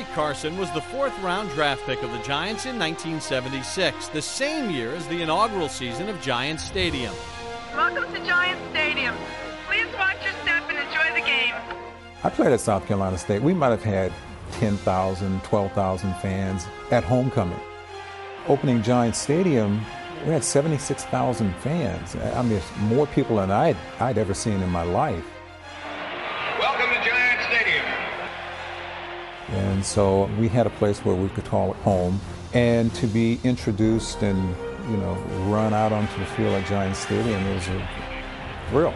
Carson was the fourth-round draft pick of the Giants in 1976, the same year as the inaugural season of Giants Stadium. Welcome to Giants Stadium. Please watch your step and enjoy the game. I played at South Carolina State. We might have had 10,000, 12,000 fans at homecoming. Opening Giants Stadium, we had 76,000 fans. I mean, it's more people than I'd ever seen in my life. Welcome to Giants Stadium. And so we had a place where we could call it home. And to be introduced and, run out onto the field at Giants Stadium was a thrill.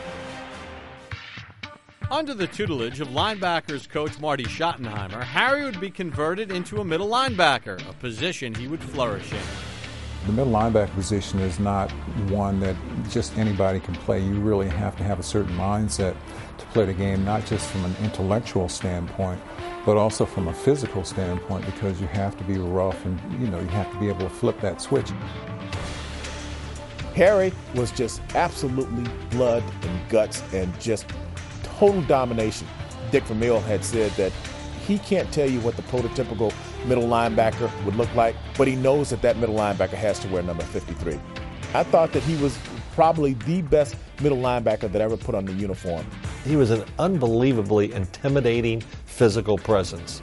Under the tutelage of linebackers coach Marty Schottenheimer, Harry would be converted into a middle linebacker, a position he would flourish in. The middle linebacker position is not one that just anybody can play. You really have to have a certain mindset to play the game, not just from an intellectual standpoint, but also from a physical standpoint, because you have to be rough and, you have to be able to flip that switch. Harry was just absolutely blood and guts and just total domination. Dick Vermeil had said that he can't tell you what the prototypical middle linebacker would look like, but he knows that middle linebacker has to wear number 53. I thought that he was probably the best middle linebacker that ever put on the uniform. He was an unbelievably intimidating physical presence.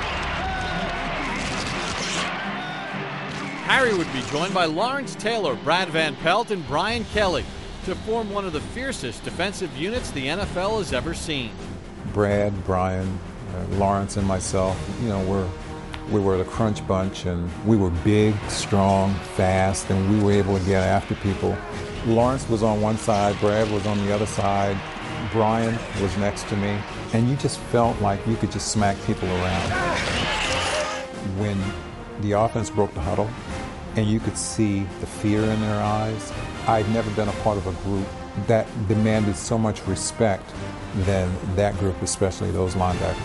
Harry would be joined by Lawrence Taylor, Brad Van Pelt, and Brian Kelly to form one of the fiercest defensive units the NFL has ever seen. Brad, Brian, Lawrence, and myself, we were the crunch bunch, and we were big, strong, fast, and we were able to get after people. Lawrence was on one side, Brad was on the other side, Brian was next to me, and you just felt like you could just smack people around. When the offense broke the huddle, and you could see the fear in their eyes, I'd never been a part of a group that demanded so much respect than that group, especially those linebackers.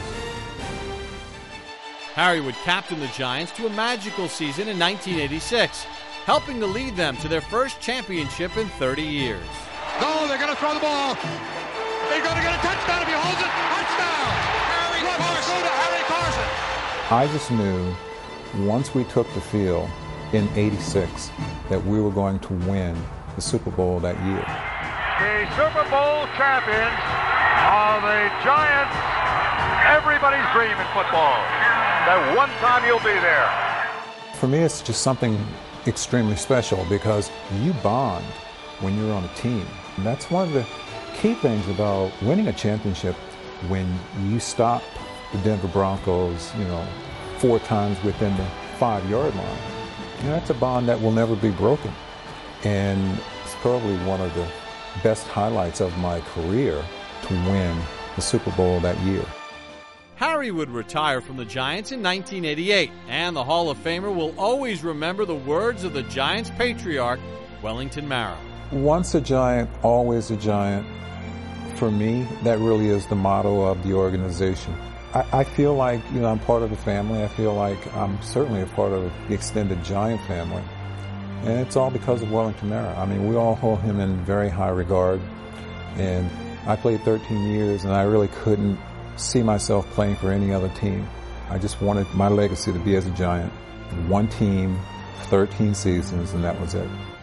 Harry would captain the Giants to a magical season in 1986, helping to lead them to their first championship in 30 years. No, they're going to throw the ball. They're going to get a touchdown if he holds it. Touchdown! Harry Carson. Go to Harry Carson. I just knew once we took the field in '86 that we were going to win the Super Bowl that year. The Super Bowl champions are the Giants. Everybody's dream in football. That one time you'll be there. For me, it's just something extremely special because you bond when you're on a team. And that's one of the key things about winning a championship. When you stop the Denver Broncos, 4 times within the 5-yard line, that's a bond that will never be broken. And it's probably one of the best highlights of my career to win the Super Bowl that year. Harry would retire from the Giants in 1988, and the Hall of Famer will always remember the words of the Giants patriarch, Wellington Mara. Once a Giant, always a Giant. For me, that really is the motto of the organization. I feel like, I'm part of the family. I feel like I'm certainly a part of the extended Giant family. And it's all because of Wellington Mara. I mean, we all hold him in very high regard. And I played 13 years, and I really couldn't see myself playing for any other team. I just wanted my legacy to be as a Giant. One team, 13 seasons, and that was it.